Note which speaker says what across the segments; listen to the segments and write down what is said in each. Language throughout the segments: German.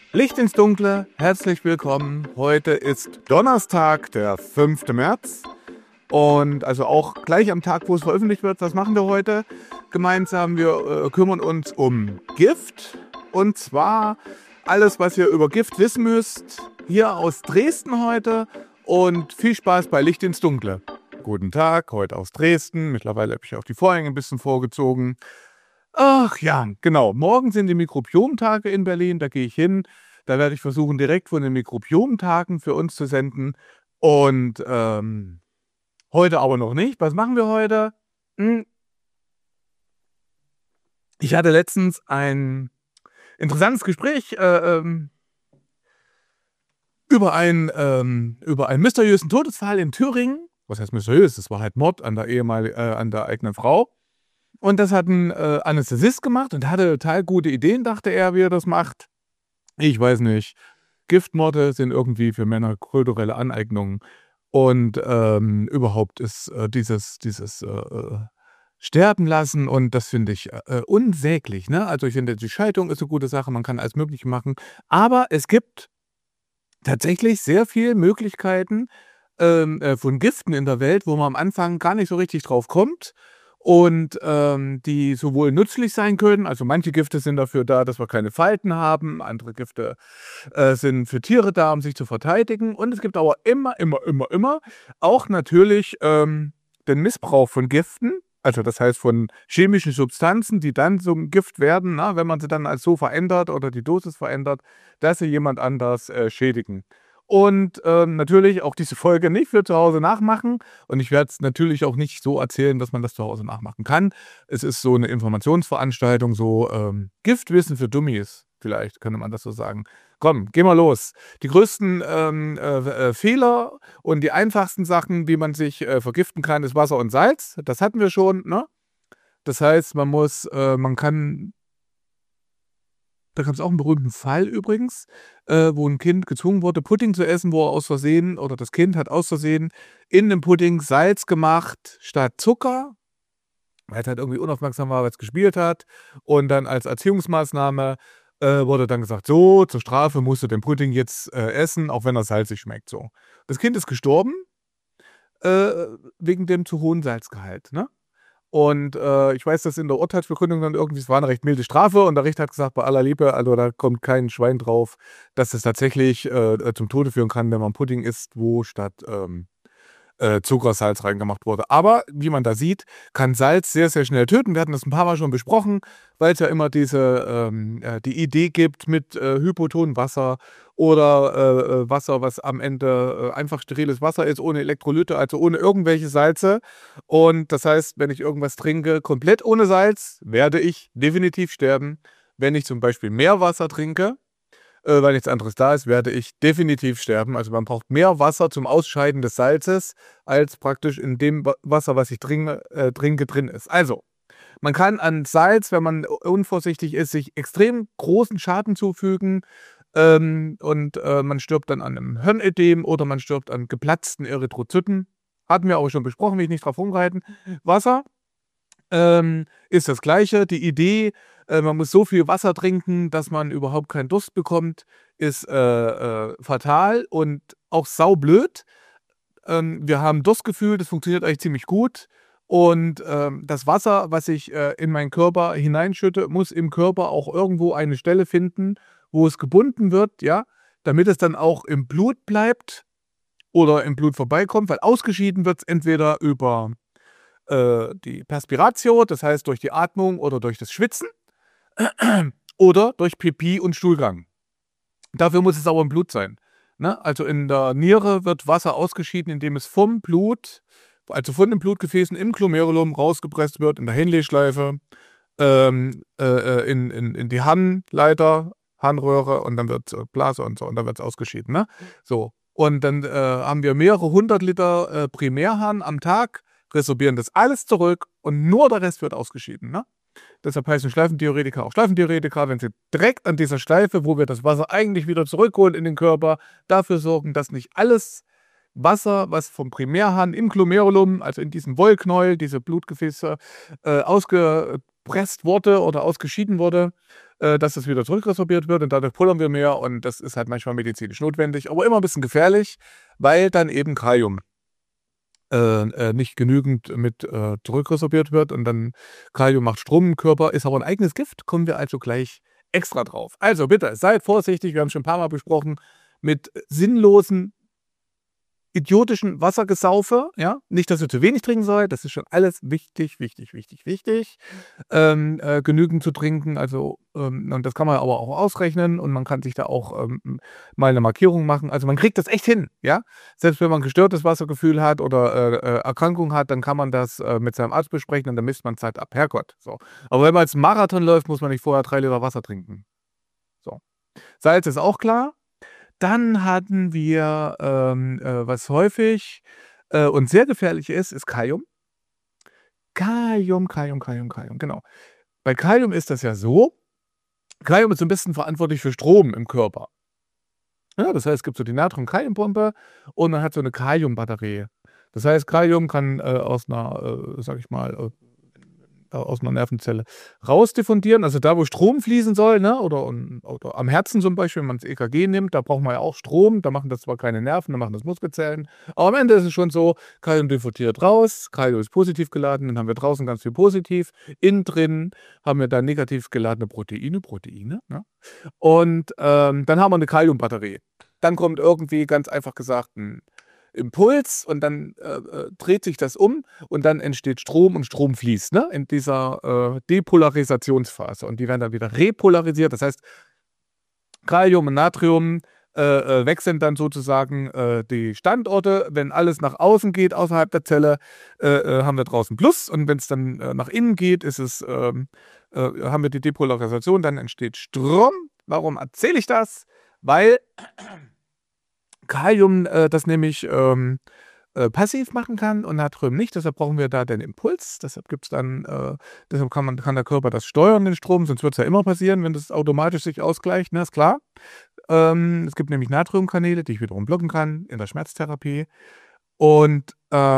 Speaker 1: Licht ins Dunkle, herzlich willkommen. Heute ist Donnerstag, der 5. März. Und also auch gleich am Tag, wo es veröffentlicht wird. Was machen wir heute? Gemeinsam, wir kümmern uns um Gift. Und zwar alles, was ihr über Gift wissen müsst. Hier aus Dresden heute. Und viel Spaß bei Licht ins Dunkle. Guten Tag, heute aus Dresden. Mittlerweile habe ich auch die Vorhänge ein bisschen vorgezogen. Ach ja, genau. Morgen sind die Mikrobiomtage in Berlin. Da gehe ich hin. Da werde ich versuchen, direkt von den Mikrobiomtagen für uns zu senden. Und heute aber noch nicht. Was machen wir heute? Ich hatte letztens ein interessantes Gespräch über einen mysteriösen Todesfall in Thüringen. Was heißt mysteriös? Das war halt Mord an der eigenen Frau. Und das hat ein Anästhesist gemacht und hatte total gute Ideen, dachte er, wie er das macht. Ich weiß nicht. Giftmorde sind irgendwie für Männer kulturelle Aneignungen. Und überhaupt ist dieses Sterben lassen, und das finde ich unsäglich. Ne? Also ich finde, die Scheidung ist eine gute Sache, man kann alles Mögliche machen. Aber es gibt tatsächlich sehr viele Möglichkeiten von Giften in der Welt, wo man am Anfang gar nicht so richtig drauf kommt. Und die sowohl nützlich sein können, also manche Gifte sind dafür da, dass wir keine Falten haben, andere Gifte sind für Tiere da, um sich zu verteidigen. Und es gibt aber immer auch natürlich den Missbrauch von Giften, also das heißt von chemischen Substanzen, die dann zum Gift werden, na, wenn man sie dann als so verändert oder die Dosis verändert, dass sie jemand anders schädigen. Und natürlich auch diese Folge nicht für zu Hause nachmachen. Und ich werde es natürlich auch nicht so erzählen, dass man das zu Hause nachmachen kann. Es ist so eine Informationsveranstaltung, so Giftwissen für Dummies, vielleicht könnte man das so sagen. Komm, geh mal los. Die größten Fehler und die einfachsten Sachen, wie man sich vergiften kann, ist Wasser und Salz. Das hatten wir schon, ne? Das heißt, da gab es auch einen berühmten Fall übrigens, wo ein Kind gezwungen wurde, Pudding zu essen, wo er aus Versehen, oder das Kind hat aus Versehen in dem Pudding Salz gemacht statt Zucker, weil es halt irgendwie unaufmerksam war, weil es gespielt hat. Und dann als Erziehungsmaßnahme wurde dann gesagt, so, zur Strafe musst du den Pudding jetzt essen, auch wenn er salzig schmeckt. So. Das Kind ist gestorben wegen dem zu hohen Salzgehalt, ne? Und ich weiß, dass in der Urteilsbegründung dann irgendwie, es war eine recht milde Strafe, und der Richter hat gesagt, bei aller Liebe, also da kommt kein Schwein drauf, dass es tatsächlich zum Tode führen kann, wenn man Pudding isst, wo statt Zuckersalz reingemacht wurde. Aber wie man da sieht, kann Salz sehr, sehr schnell töten. Wir hatten das ein paar Mal schon besprochen, weil es ja immer die Idee gibt mit hypotonem Wasser oder Wasser, was am Ende einfach steriles Wasser ist, ohne Elektrolyte, also ohne irgendwelche Salze. Und das heißt, wenn ich irgendwas trinke, komplett ohne Salz, werde ich definitiv sterben. Wenn ich zum Beispiel Meerwasser trinke, weil nichts anderes da ist, werde ich definitiv sterben. Also man braucht mehr Wasser zum Ausscheiden des Salzes, als praktisch in dem Wasser, was ich trinke, drin ist. Also, man kann an Salz, wenn man unvorsichtig ist, sich extrem großen Schaden zufügen. Und man stirbt dann an einem Hirnödem oder man stirbt an geplatzten Erythrozyten. Hatten wir auch schon besprochen, will ich nicht drauf rumreiten. Wasser ist das Gleiche. Die Idee, man muss so viel Wasser trinken, dass man überhaupt keinen Durst bekommt, ist fatal und auch saublöd. Wir haben Durstgefühl, das funktioniert eigentlich ziemlich gut. Und das Wasser, was ich in meinen Körper hineinschütte, muss im Körper auch irgendwo eine Stelle finden, wo es gebunden wird, ja, damit es dann auch im Blut bleibt oder im Blut vorbeikommt, weil ausgeschieden wird es entweder über die Perspiratio, das heißt durch die Atmung oder durch das Schwitzen, oder durch Pipi und Stuhlgang. Dafür muss es aber im Blut sein. Ne? Also in der Niere wird Wasser ausgeschieden, indem es vom Blut, also von den Blutgefäßen im Glomerulum rausgepresst wird, in der Henle-Schleife, in die Harnleiter, Harnröhre, und dann wird Blase und so, und dann wird es ausgeschieden. Ne? So. Und dann haben wir mehrere 100 Liter Primärharn am Tag, resorbieren das alles zurück und nur der Rest wird ausgeschieden. Ne? Deshalb heißen Schleifendiuretiker auch Schleifendiuretiker, wenn sie direkt an dieser Schleife, wo wir das Wasser eigentlich wieder zurückholen in den Körper, dafür sorgen, dass nicht alles Wasser, was vom Primärhahn im Glomerulum, also in diesem Wollknäuel, diese Blutgefäße, ausgepresst wurde oder ausgeschieden wurde, dass das wieder zurückresorbiert wird und dadurch pullern wir mehr und das ist halt manchmal medizinisch notwendig, aber immer ein bisschen gefährlich, weil dann eben Kalium nicht genügend mit zurückresorbiert wird und dann Kalium macht Strom im Körper, ist aber ein eigenes Gift, kommen wir also gleich extra drauf. Also bitte, seid vorsichtig, wir haben schon ein paar Mal besprochen, mit sinnlosen idiotischen Wassergesaufe, ja, nicht, dass ihr zu wenig trinken sollt, das ist schon alles wichtig, genügend zu trinken, also, und das kann man aber auch ausrechnen und man kann sich da auch, mal eine Markierung machen. Also, man kriegt das echt hin, ja? Selbst wenn man gestörtes Wassergefühl hat oder, Erkrankung hat, dann kann man das, mit seinem Arzt besprechen und dann misst man Zeit ab. Herrgott, so. Aber wenn man jetzt 'n Marathon läuft, muss man nicht vorher 3 Liter Wasser trinken. So. Salz ist auch klar. Dann hatten wir, was häufig, und sehr gefährlich ist Kalium. Kalium, genau. Bei Kalium ist das ja so, Kalium ist so 'n bisschen verantwortlich für Strom im Körper. Ja, das heißt, es gibt so die Natrium-Kalium-Pumpe und man hat so 'ne Kaliumbatterie. Das heißt, Kalium kann, aus 'ner, sage ich mal, aus 'ner Nervenzelle rausdiffundieren, also da, wo Strom fließen soll, ne, oder am Herzen zum Beispiel, wenn man das EKG nimmt, da braucht man ja auch Strom, da machen das zwar keine Nerven, da machen das Muskelzellen, aber am Ende ist es schon so, Kalium diffundiert raus, Kalium ist positiv geladen, dann haben wir draußen ganz viel positiv, innen drin haben wir dann negativ geladene Proteine, ne? Und, dann haben wir 'ne Kaliumbatterie. Dann kommt irgendwie, ganz einfach gesagt, 'n Impuls und dann, dreht sich das um und dann entsteht Strom und Strom fließt, ne, in dieser, Depolarisationsphase und die werden dann wieder repolarisiert. Das heißt, Kalium und Natrium, wechseln dann sozusagen, die Standorte. Wenn alles nach außen geht, außerhalb der Zelle, haben wir draußen Plus und wenn's dann, nach innen geht, ist es, haben wir die Depolarisation, dann entsteht Strom. Warum erzähle ich das? Weil Kalium, das nämlich, passiv machen kann und Natrium nicht. Deshalb brauchen wir da den Impuls. Deshalb gibt's dann, deshalb kann der Körper das steuern, den Strom, sonst wird's ja immer passieren, wenn das automatisch sich ausgleicht, ne, ist klar. Es gibt nämlich Natriumkanäle, die ich wiederum blocken kann in der Schmerztherapie. Und,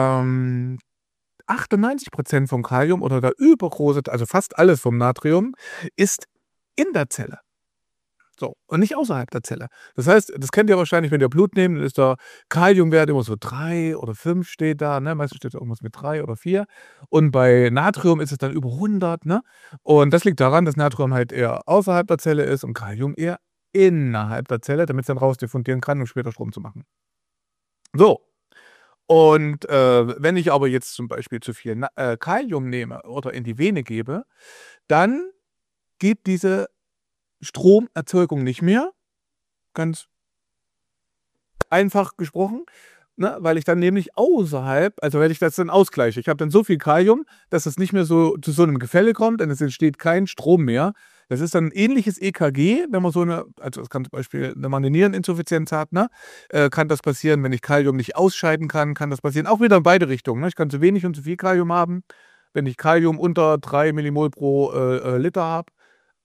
Speaker 1: 98% vom Kalium oder der übergroße, also fast alles vom Natrium, ist in der Zelle. So, und nicht außerhalb der Zelle. Das heißt, das kennt ihr wahrscheinlich, wenn ihr Blut nehmt, dann ist der Kaliumwert immer so 3 oder 5 steht da, ne? Meistens steht da irgendwas mit 3 oder 4. Und bei Natrium ist es dann über 100, ne? Und das liegt daran, dass Natrium halt eher außerhalb der Zelle ist und Kalium eher innerhalb der Zelle, damit's dann rausdiffundieren kann, um später Strom zu machen. So, und, wenn ich aber jetzt zum Beispiel zu viel Kalium nehme oder in die Vene gebe, dann geht diese Stromerzeugung nicht mehr, ganz einfach gesprochen, ne, weil ich dann nämlich außerhalb, also wenn ich das dann ausgleiche. Ich habe dann so viel Kalium, dass es nicht mehr so zu so 'nem Gefälle kommt und es entsteht kein Strom mehr. Das ist dann 'n ähnliches EKG, wenn man so 'ne, also es kann zum Beispiel, wenn man 'ne Niereninsuffizienz hat, ne, kann das passieren, wenn ich Kalium nicht ausscheiden kann das passieren. Auch wieder in beide Richtungen, ne? Ich kann zu wenig und zu viel Kalium haben. Wenn ich Kalium unter 3 Millimol pro, Liter habe,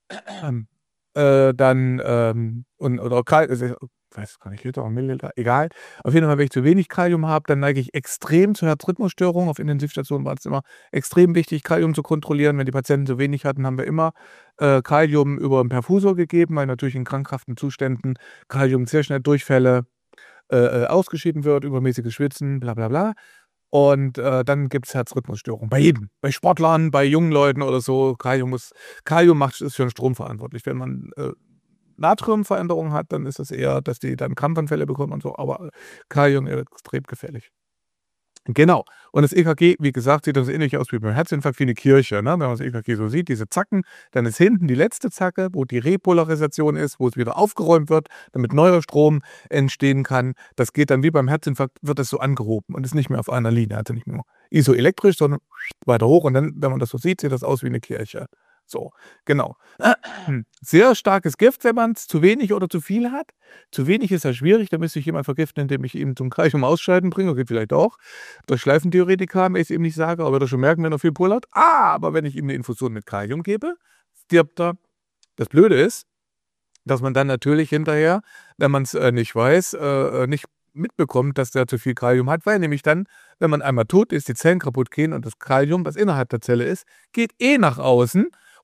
Speaker 1: dann, und oder weiß gar nicht, Liter oder Milliliter, egal. Auf jeden Fall, wenn ich zu wenig Kalium habe, dann neige ich extrem zu Herzrhythmusstörungen. Auf Intensivstationen war es immer extrem wichtig, Kalium zu kontrollieren. Wenn die Patienten zu wenig hatten, haben wir immer, Kalium über 'n Perfusor gegeben, weil natürlich in krankhaften Zuständen Kalium sehr schnell Durchfälle, ausgeschieden wird, übermäßiges Schwitzen, bla bla bla. Und, dann gibt's Herzrhythmusstörungen. Bei jedem. Bei Sportlern, bei jungen Leuten oder so. Kalium ist für 'n Strom verantwortlich. Wenn man, Natriumveränderungen hat, dann ist es eher, dass die dann Krampfanfälle bekommen und so, aber Kalium extrem gefährlich. Genau. Und das EKG, wie gesagt, sieht dann so ähnlich aus wie beim Herzinfarkt, wie 'ne Kirche, ne? Wenn man das EKG so sieht, diese Zacken, dann ist hinten die letzte Zacke, wo die Repolarisation ist, wo es wieder aufgeräumt wird, damit neuer Strom entstehen kann. Das geht dann wie beim Herzinfarkt, wird das so angehoben und ist nicht mehr auf einer Linie, also nicht mehr isoelektrisch, sondern weiter hoch und dann, wenn man das so sieht, sieht das aus wie 'ne Kirche. So, genau. Sehr starkes Gift, wenn man's zu wenig oder zu viel hat. Zu wenig ist ja schwierig, da müsste ich jemanden vergiften, indem ich ihn zum Kalium ausscheiden bringe. Okay, vielleicht auch durch Schleifendiuretika, wenn ich's ihm nicht sage, aber wird er schon merken, wenn er viel pullert. Aber wenn ich ihm 'ne Infusion mit Kalium gebe, stirbt er. Das Blöde ist, dass man dann natürlich hinterher, wenn man's, nicht weiß, nicht mitbekommt, dass der zu viel Kalium hat, weil nämlich dann, wenn man einmal tot ist, die Zellen kaputt gehen und das Kalium, was innerhalb der Zelle ist, geht nach außen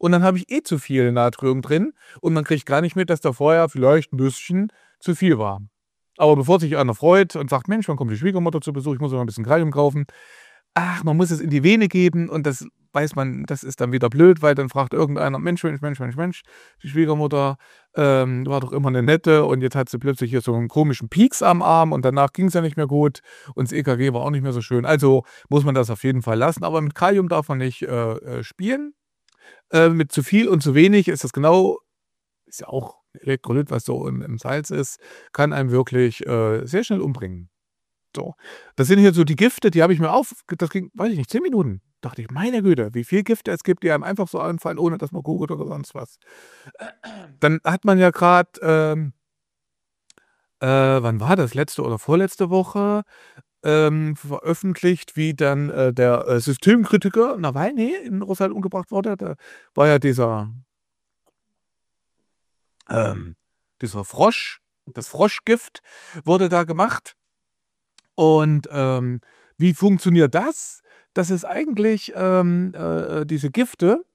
Speaker 1: und dann habe ich eh zu viel Natrium drin und man kriegt gar nicht mit, dass da vorher vielleicht ein bisschen zu viel war. Aber bevor sich einer freut und sagt: „Mensch, wann kommt die Schwiegermutter zu Besuch? Ich muss noch mal 'n bisschen Kalium kaufen.“ Ach, man muss es in die Vene geben und das weiß man, das ist dann wieder blöd, weil dann fragt irgendeiner: „Mensch, Mensch, Mensch, Mensch, Mensch, die Schwiegermutter, war doch immer 'ne nette und jetzt hat sie plötzlich hier so 'n komischen Pieks am Arm und danach ging's ja nicht mehr gut und das EKG war auch nicht mehr so schön.“ Also, muss man das auf jeden Fall lassen, aber mit Kalium darf man nicht, spielen. Mit zu viel und zu wenig ist das genau, ist ja auch Elektrolyt, was so im Salz ist, kann einen wirklich, sehr schnell umbringen. So. Das sind hier so die Gifte, die habe ich mir das ging, weiß ich nicht, 10 Minuten. Dachte ich: „Meine Güte, wie viel Gifte es gibt, die einem einfach so einfallen, ohne dass man googelt oder sonst was.“ Dann hat man ja grad, wann war das? Letzte oder vorletzte Woche, veröffentlicht, wie dann, der, Systemkritiker Nawalny in Russland umgebracht wurde. Da war ja ähm, dieser Frosch, das Froschgift wurde da gemacht. Und, wie funktioniert das? Das ist eigentlich, diese Gifte,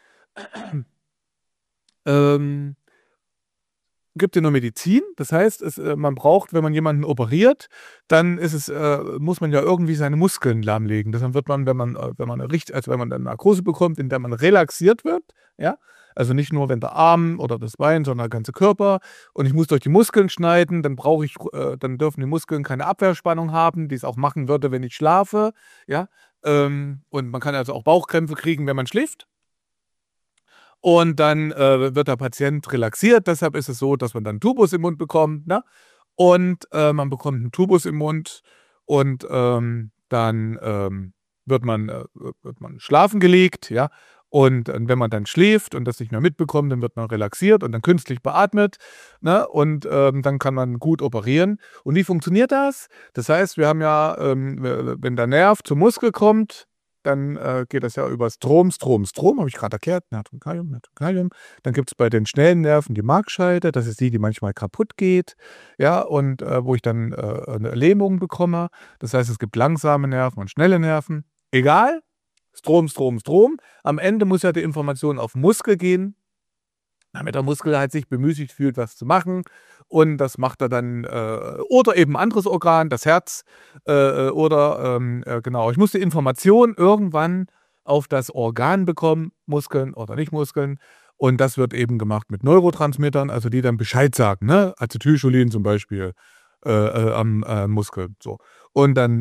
Speaker 1: ähm, gibt ja nur Medizin. Das heißt, man braucht, wenn man jemanden operiert, dann muss man ja irgendwie seine Muskeln lahmlegen. Deshalb wird man, wenn man wenn man dann Narkose bekommt, in der man relaxiert wird, ja? Also, nicht nur, wenn der Arm oder das Bein, sondern der ganze Körper und ich muss durch die Muskeln schneiden, dann dürfen die Muskeln keine Abwehrspannung haben, die es auch machen würde, wenn ich schlafe, ja? Und man kann also auch Bauchkrämpfe kriegen, wenn man schläft. Und dann, wird der Patient relaxiert. Deshalb ist es so, dass man dann 'n Tubus im Mund bekommt, ne? Und, man bekommt 'n Tubus im Mund und, dann, wird man schlafen gelegt, ja? Und, wenn man dann schläft und das nicht mehr mitbekommt, dann wird man relaxiert und dann künstlich beatmet, ne? Und, dann kann man gut operieren. Und wie funktioniert das? Das heißt, wir haben ja, wenn der Nerv zum Muskel kommt, dann, geht das ja über Strom, habe ich grad erklärt, Natrium, Kalium, Natrium, Kalium. Dann gibt's bei den schnellen Nerven die Markscheide, das ist die, die manchmal kaputt geht, ja, und, wo ich dann, 'ne Lähmung bekomme. Das heißt, es gibt langsame Nerven und schnelle Nerven. Egal, Strom, Strom, Strom. Am Ende muss ja die Information auf 'n Muskel gehen, damit der Muskel halt sich bemüßigt fühlt, was zu machen. Und das macht er dann, oder eben 'n anderes Organ, das Herz, oder, genau. Ich muss die Information irgendwann auf das Organ bekommen, Muskeln oder nicht Muskeln. Und das wird eben gemacht mit Neurotransmittern, also die dann Bescheid sagen, ne? Acetylcholin zum Beispiel, am, Muskel, so. Und dann,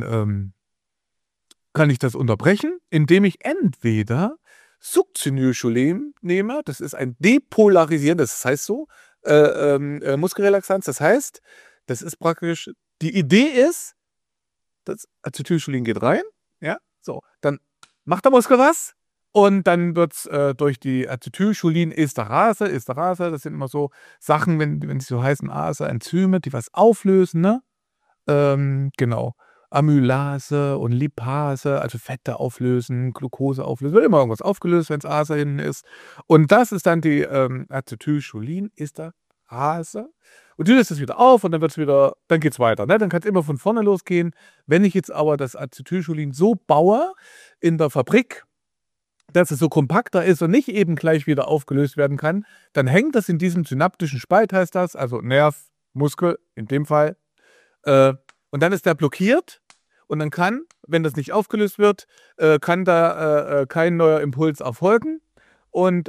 Speaker 1: kann ich das unterbrechen, indem ich entweder Succinylcholine nehme. Das ist ein depolarisierendes, das heißt so, Muskelrelaxanz. Das heißt, das ist praktisch, die Idee ist, das Acetylcholin geht rein, ja, so, dann macht der Muskel was und dann wird's, durch die Acetylcholinesterase, das sind immer so Sachen, wenn die so heißen, Ase, Enzyme, die was auflösen, ne? Genau. Amylase und Lipase, also Fette auflösen, Glucose auflösen, wird immer irgendwas aufgelöst, wenn's Ase hinten ist. Und das ist dann die, Acetylcholinesterase. Und die löst es wieder auf und dann geht's weiter, ne? Dann kann's immer von vorne losgehen. Wenn ich jetzt aber das Acetylcholin so baue in der Fabrik, dass es so kompakter ist und nicht eben gleich wieder aufgelöst werden kann, dann hängt das in diesem synaptischen Spalt, heißt das, also Nerv, Muskel in dem Fall, äh, und dann ist der blockiert und dann kann, wenn das nicht aufgelöst wird, kann da, kein neuer Impuls erfolgen und,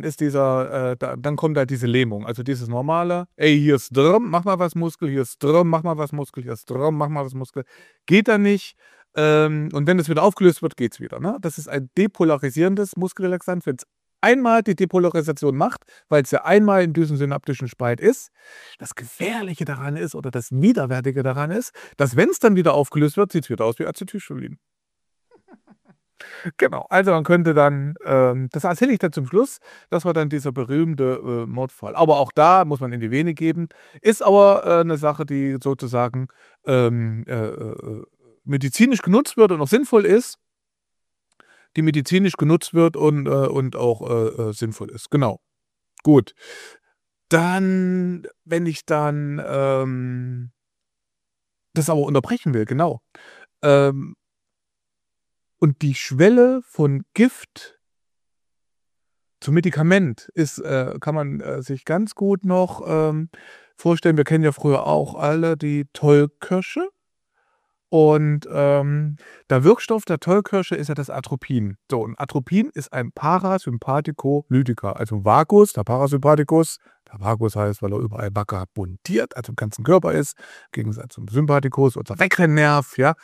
Speaker 1: dann kommt halt diese Lähmung, also dieses normale: „Ey, hier ist Drrm, mach mal was Muskel, hier ist Drrm, mach mal was Muskel, hier ist Drrm, mach mal was Muskel.“ Geht dann nicht, und wenn das wieder aufgelöst wird, geht's wieder, ne? Das ist ein depolarisierendes Muskelrelaxant. Wenn's einmal die Depolarisation macht, weil's ja einmal in diesem synaptischen Spalt ist. Das Gefährliche daran ist oder das Widerwärtige daran ist, dass, wenn's dann wieder aufgelöst wird, sieht's wieder aus wie Acetylcholin. Genau, also man könnte dann, das erzähle ich dann zum Schluss, das war dann dieser berühmte, Mordfall. Aber auch da muss man in die Vene geben, ist aber, 'ne Sache, die sozusagen, medizinisch genutzt wird und auch sinnvoll ist, die medizinisch genutzt wird und auch, sinnvoll ist. Genau, gut. Dann, wenn ich dann, das aber unterbrechen will, genau, ähm, und die Schwelle von Gift zum Medikament kann man sich ganz gut noch vorstellen, wir kennen ja früher auch alle die Tollkirsche. Und der Wirkstoff der Tollkirsche ist ja das Atropin. So, und Atropin ist ein Parasympathikolytiker, also Vagus, der Parasympathikus. Der Vagus heißt, weil er überall vagabundiert, also im ganzen Körper ist, im Gegensatz zum Sympathikus, unser Wegrennnerv, ja,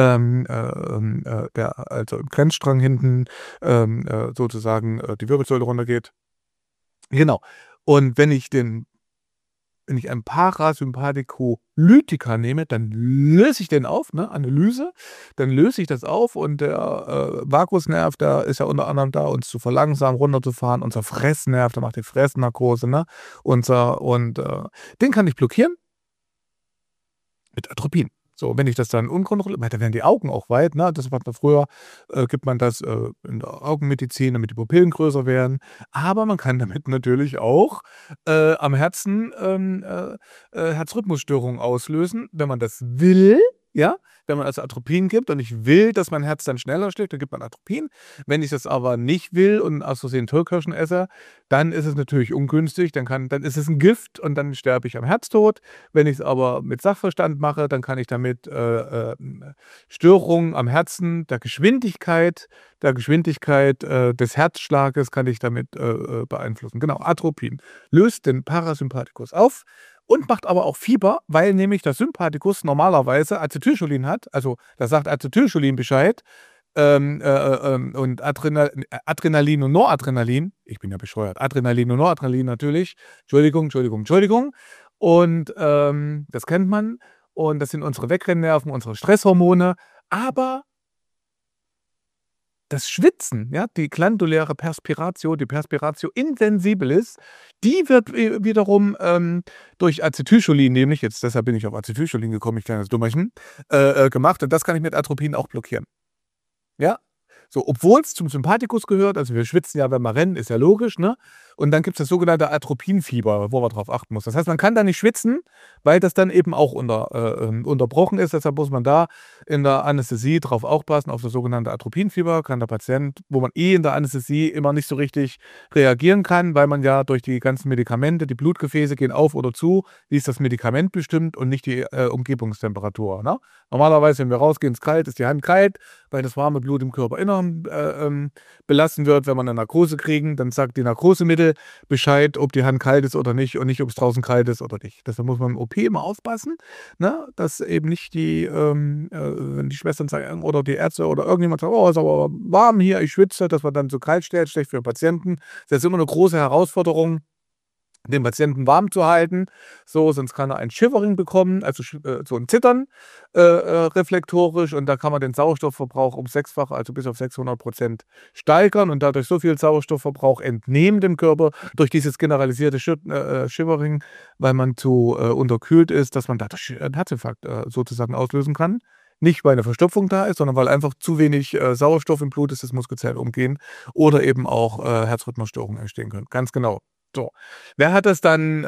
Speaker 1: der also im Grenzstrang hinten sozusagen die Wirbelsäule runtergeht. Genau. Und wenn ich einen Parasympathikolytiker nehme, dann löse ich den auf, ne, Analyse, dann löse ich das auf und der Vagusnerv, der ist ja unter anderem da, uns zu verlangsamen, runterzufahren. Unser Fressnerv, der macht die Fressnarkose, ne? Den kann ich blockieren mit Atropin. So, wenn ich das dann unkontrolliert, weil da werden die Augen auch weit, ne? Das macht man früher, gibt man das in der Augenmedizin, damit die Pupillen größer werden. Aber man kann damit natürlich auch am Herzen Herzrhythmusstörungen auslösen, wenn man das will, ja? Wenn man also Atropin gibt und ich will, dass mein Herz dann schneller schlägt, dann gibt man Atropin. Wenn ich das aber nicht will und aus Versehen Tollkirschen esse, dann ist es natürlich ungünstig, dann ist es ein Gift und dann sterbe ich am Herztod. Wenn ich es aber mit Sachverstand mache, dann kann ich damit Störungen am Herzen, der Geschwindigkeit des Herzschlages kann ich damit beeinflussen. Genau, Atropin löst den Parasympathikus auf und macht aber auch Fieber, weil nämlich der Sympathikus normalerweise Acetylcholin hat. Also da sagt Acetylcholin Bescheid. Und Adrenalin und Noradrenalin, ich bin ja bescheuert, Adrenalin und Noradrenalin natürlich, Entschuldigung. Und das kennt man. Und das sind unsere Wegrennnerven, unsere Stresshormone. Aber das Schwitzen, ja, die glanduläre Perspiratio, die Perspiratio intensibilis, die wird wiederum durch Acetylcholin, nämlich, jetzt deshalb bin ich auf Acetylcholin gekommen, ich kleines Dummerchen, gemacht. Und das kann ich mit Atropin auch blockieren. Ja, so, obwohl es zum Sympathikus gehört, also wir schwitzen ja, wenn wir rennen, ist ja logisch, ne? Und dann gibt es das sogenannte Atropinfieber, wo man drauf achten muss. Das heißt, man kann da nicht schwitzen, weil das dann eben auch unterbrochen ist. Deshalb muss man da in der Anästhesie drauf aufpassen, auf das sogenannte Atropinfieber. Kann der Patient, wo man in der Anästhesie immer nicht so richtig reagieren kann, weil man ja durch die ganzen Medikamente, die Blutgefäße gehen auf oder zu, wie ist das Medikament bestimmt und nicht die Umgebungstemperatur. Ne? Normalerweise, wenn wir rausgehen, ist kalt, ist die Hand kalt, weil das warme Blut im Körperinneren belassen wird. Wenn wir eine Narkose kriegen, dann sagt die Narkosemittel Bescheid, ob die Hand kalt ist oder nicht und nicht, ob es draußen kalt ist oder nicht. Deshalb muss man im OP immer aufpassen, ne? Dass eben nicht wenn die Schwestern sagen oder die Ärzte oder irgendjemand sagt, oh, es ist aber warm hier, ich schwitze, dass man dann so kalt stellt, schlecht für den Patienten. Das ist immer eine große Herausforderung, den Patienten warm zu halten, so, sonst kann er ein Shivering bekommen, also so ein Zittern reflektorisch und da kann man den Sauerstoffverbrauch um 6-fach, also bis auf 600% steigern und dadurch so viel Sauerstoffverbrauch entnehmen dem Körper durch dieses generalisierte Shivering, weil man zu unterkühlt ist, dass man dadurch einen Herzinfarkt sozusagen auslösen kann. Nicht, weil eine Verstopfung da ist, sondern weil einfach zu wenig Sauerstoff im Blut ist, das Muskelzellen umgehen oder eben auch Herzrhythmusstörungen entstehen können. Ganz genau. So, wer hat das dann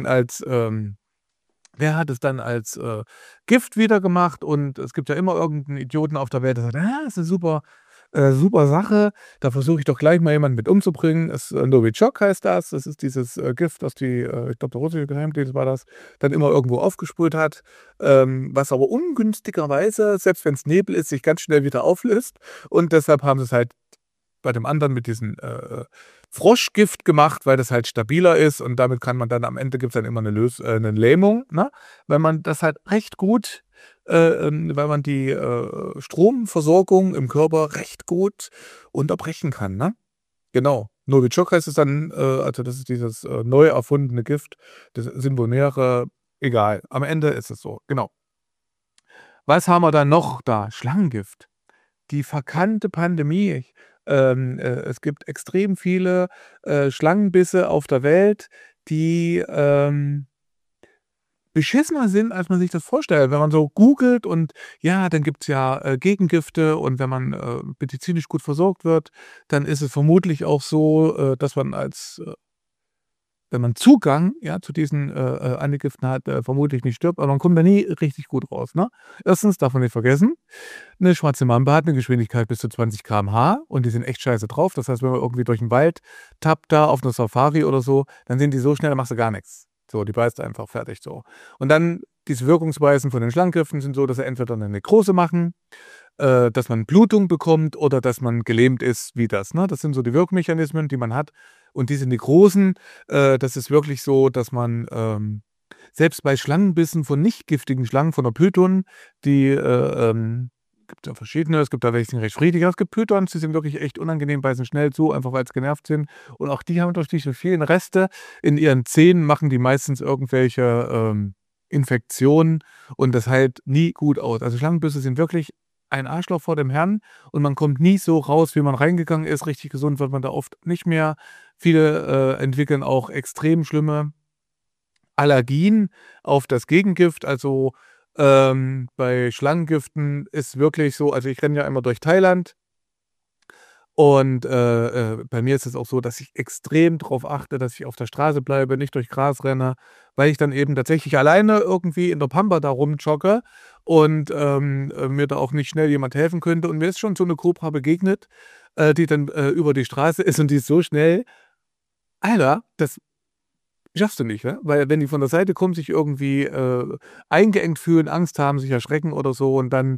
Speaker 1: als Gift wieder gemacht? Und es gibt ja immer irgendeinen Idioten auf der Welt, der sagt, das ist eine super Sache, da versuche ich doch gleich mal jemanden mit umzubringen. Novichok heißt das. Das ist dieses Gift, das ich glaube, der russische Geheimdienst war das, dann immer irgendwo aufgesprüht hat, was aber ungünstigerweise, selbst wenn es Nebel ist, sich ganz schnell wieder auflöst. Und deshalb haben sie es halt bei dem anderen mit diesem Froschgift gemacht, weil das halt stabiler ist und damit kann man dann am Ende gibt es dann immer eine Lähmung, ne? Wenn man das halt recht gut, weil man die Stromversorgung im Körper recht gut unterbrechen kann, ne? Genau. Novichok heißt es dann, also das ist dieses neu erfundene Gift, das Simbonere, egal. Am Ende ist es so, genau. Was haben wir dann noch da? Schlangengift. Die verkannte Pandemie. Es gibt extrem viele Schlangenbisse auf der Welt, die beschissener sind, als man sich das vorstellt. Wenn man so googelt und ja, dann gibt es ja Gegengifte und wenn man medizinisch gut versorgt wird, dann ist es vermutlich auch so, dass man als wenn man Zugang, ja, zu diesen, Antigiften hat, vermutlich nicht stirbt, aber man kommt da nie richtig gut raus, ne? Erstens darf man nicht vergessen, 'ne schwarze Mamba hat 'ne Geschwindigkeit bis zu 20 km/h und die sind echt scheiße drauf. Das heißt, wenn man irgendwie durch 'n Wald tappt da auf 'ner Safari oder so, dann sind die so schnell, da machst du gar nix. So, die beißt einfach, fertig so. Und dann diese Wirkungsweisen von den Schlangengiftern sind so, dass sie entweder 'ne Nekrose machen, dass man Blutung bekommt oder dass man gelähmt ist wie das, ne? Das sind so die Wirkmechanismen, die man hat. Und diese Nekrosen, das ist wirklich so, dass man, selbst bei Schlangenbissen von nicht giftigen Schlangen, von der Python, die, gibt ja verschiedene, es gibt da welche, die sind recht friedlich, aber es gibt Pythons, die sind wirklich echt unangenehm, beißen schnell zu, einfach weil sie genervt sind. Und auch die haben durch diese vielen Reste in ihren Zähnen machen die meistens irgendwelche, Infektionen und das heilt nie gut aus. Also Schlangenbisse sind wirklich ein Arschloch vor dem Herrn und man kommt nie so raus, wie man reingegangen ist. Richtig gesund wird man da oft nicht mehr. Viele, entwickeln auch extrem schlimme Allergien auf das Gegengift. Also, bei Schlangengiften ist wirklich so, also ich renne ja immer durch Thailand und, bei mir ist es auch so, dass ich extrem drauf achte, dass ich auf der Straße bleibe, nicht durch Gras renne, weil ich dann eben tatsächlich alleine irgendwie in der Pampa da rumjogge und, mir da auch nicht schnell jemand helfen könnte. Und mir ist schon so 'ne Kobra begegnet, die dann, über die Straße ist und die ist so schnell. Alter, das schaffst du nicht, ne? Weil wenn die von der Seite kommen, sich irgendwie, eingeengt fühlen, Angst haben, sich erschrecken oder so und dann,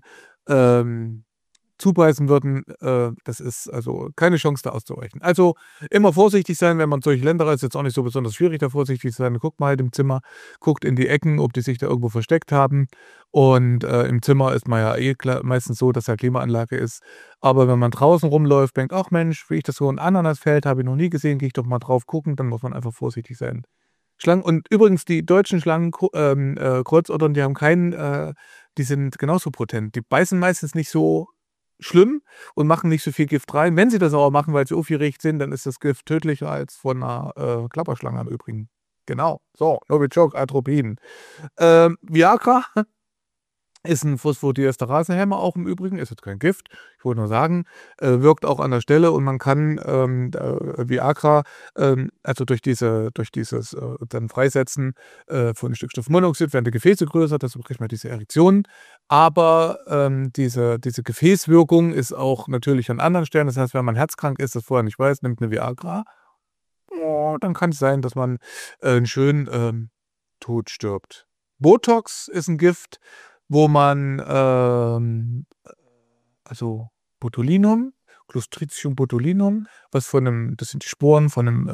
Speaker 1: zubeißen würden, das ist also keine Chance, da auszuweichen. Also, immer vorsichtig sein, wenn man solche Länder reist, ist jetzt auch nicht so besonders schwierig, da vorsichtig zu sein. Guckt mal halt im Zimmer, guckt in die Ecken, ob die sich da irgendwo versteckt haben. Und, im Zimmer ist man ja eh klar meistens so, dass da Klimaanlage ist. Aber wenn man draußen rumläuft, denkt: „Ach Mensch, wie ich das so 'n Ananasfeld habe ich noch nie gesehen, gehe ich doch mal drauf gucken“, dann muss man einfach vorsichtig sein. Schlangen und übrigens die deutschen Schlangen Kreuzottern, die haben keinen die sind genauso potent. Die beißen meistens nicht so schlimm und machen nicht so viel Gift rein. Wenn sie das aber machen, weil sie aufgeregt sind, dann ist das Gift tödlicher als von 'ner, Klapperschlange im Übrigen. Genau. So, Novichok, Atropin. Viagra ist 'n Phosphodiesterase-Hemmer auch im Übrigen, ist jetzt kein Gift. Ich wollte nur sagen, wirkt auch an der Stelle und man kann, Viagra, also durch dieses, dann Freisetzen, von Stickstoffmonoxid werden die Gefäße größer, deshalb kriegt man diese Erektionen. Aber, diese Gefäßwirkung ist auch natürlich an anderen Stellen. Das heißt, wenn man herzkrank ist, das vorher nicht weiß, nimmt 'ne Viagra, dann kann's sein, dass man, 'n schönen, Tod stirbt. Botox ist 'n Gift, wo man, also Botulinum, Clostridium botulinum, was von 'nem das sind die Sporen von 'nem,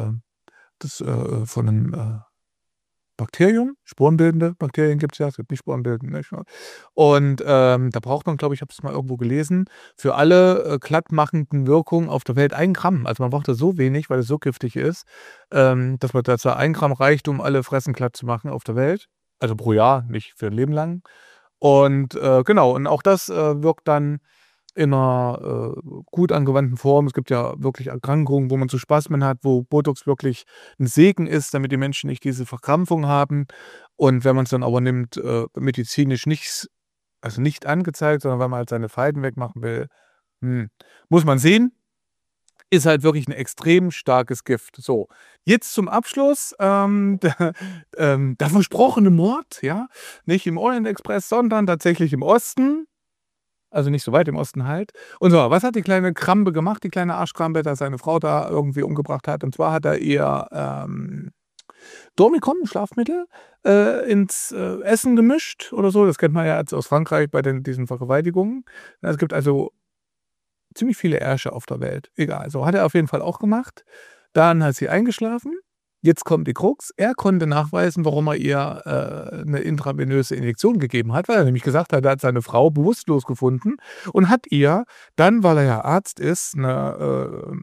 Speaker 1: von 'nem, Bakterium, sporenbildende Bakterien gibt's ja, es gibt nicht sporenbildende, nicht wahr? Und, da braucht man, glaube ich, habe es mal irgendwo gelesen, für alle, glattmachenden Wirkungen auf der Welt 1 Gramm. Also, man braucht da so wenig, weil es so giftig ist, dass man dass da 1 Gramm reicht, um alle Fressen glatt zu machen auf der Welt. Also pro Jahr, nicht für 'n Leben lang. Und, genau, und auch das, wirkt dann in 'ner, gut angewandten Form. Es gibt ja wirklich Erkrankungen, wo man so Spasmen hat, wo Botox wirklich 'n Segen ist, damit die Menschen nicht diese Verkrampfung haben. Und wenn man's dann aber nimmt, medizinisch nicht angezeigt, sondern weil man halt seine Falten wegmachen will, muss man sehen. Ist halt wirklich 'n extrem starkes Gift. So, jetzt zum Abschluss, der versprochene Mord, ja? Nicht im Orient Express, sondern tatsächlich im Osten. Also nicht so weit im Osten halt. Und so, was hat die kleine Krampe gemacht, die kleine Arschkrampe, dass seine Frau da irgendwie umgebracht hat? Und zwar hat er ihr, Dormicum, 'n Schlafmittel, ins, Essen gemischt oder so. Das kennt man ja jetzt aus Frankreich bei diesen Vergewaltigungen. Es gibt also ziemlich viele Ärsche auf der Welt. Egal, so hat er auf jeden Fall auch gemacht. Dann hat sie eingeschlafen. Jetzt kommt die Krux. Er konnte nachweisen, warum er ihr, 'ne intravenöse Injektion gegeben hat, weil er nämlich gesagt hat, er hat seine Frau bewusstlos gefunden und hat ihr dann, weil er ja Arzt ist, 'ne,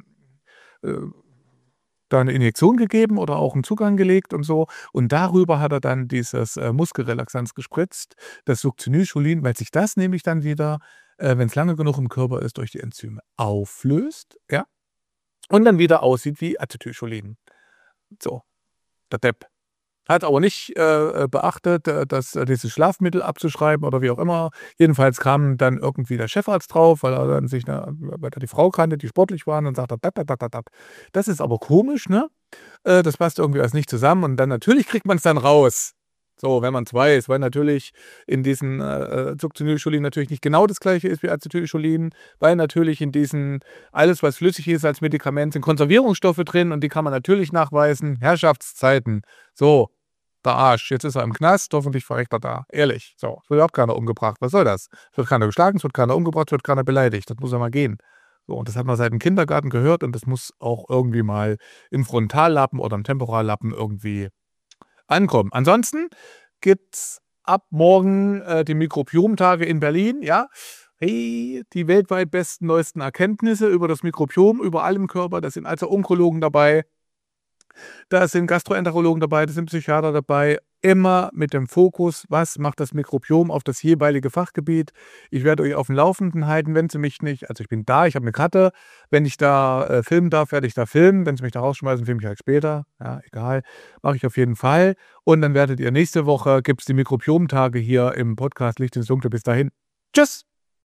Speaker 1: da 'ne Injektion gegeben oder auch 'n Zugang gelegt und so. Und darüber hat er dann dieses, Muskelrelaxanz gespritzt, das Succinylcholin, weil sich das nämlich dann wieder, wenn's lange genug im Körper ist, durch die Enzyme auflöst, ja, und dann wieder aussieht wie Acetylcholin. So, der Depp. Hat aber nicht, beachtet, dass dieses Schlafmittel abzuschreiben oder wie auch immer. Jedenfalls kam dann irgendwie der Chefarzt drauf, weil er dann weil er die Frau kannte, die sportlich waren, und sagt er: „Dat, dat, dat, dat, dat. Das ist aber komisch, ne?“ Das passt irgendwie alles nicht zusammen und dann natürlich kriegt man es dann raus. So, wenn man es weiß, weil natürlich in diesen, Succinylcholin natürlich nicht genau das Gleiche ist wie Acetylcholin, weil natürlich in diesen alles, was flüssig ist als Medikament, sind Konservierungsstoffe drin und die kann man natürlich nachweisen. Herrschaftszeiten. So, der Arsch, jetzt ist er im Knast, hoffentlich verreckt er da. Ehrlich, so, es wird überhaupt keiner umgebracht. Was soll das? Es wird keiner geschlagen, es wird keiner umgebracht, es wird keiner beleidigt. Das muss ja mal gehen. So, und das hat man seit dem Kindergarten gehört und das muss auch irgendwie mal im Frontallappen oder im Temporallappen irgendwie ankommen. Ansonsten gibt's ab morgen, die Mikrobiom-Tage in Berlin, ja. Hey, die weltweit besten, neuesten Erkenntnisse über das Mikrobiom überall im Körper. Da sind also Onkologen dabei, da sind Gastroenterologen dabei, da sind Psychiater dabei. Immer mit dem Fokus, was macht das Mikrobiom auf das jeweilige Fachgebiet. Ich werde euch auf dem Laufenden halten, wenn Sie mich nicht also, ich bin da, ich habe eine Karte. Wenn ich da, filmen darf, werde ich da filmen. Wenn Sie mich da rausschmeißen, filme ich halt später. Ja, egal. Mache ich auf jeden Fall. Und dann werdet ihr nächste Woche gibt's die Mikrobiom-Tage hier im Podcast Licht ins Dunkle. Bis dahin. Tschüss.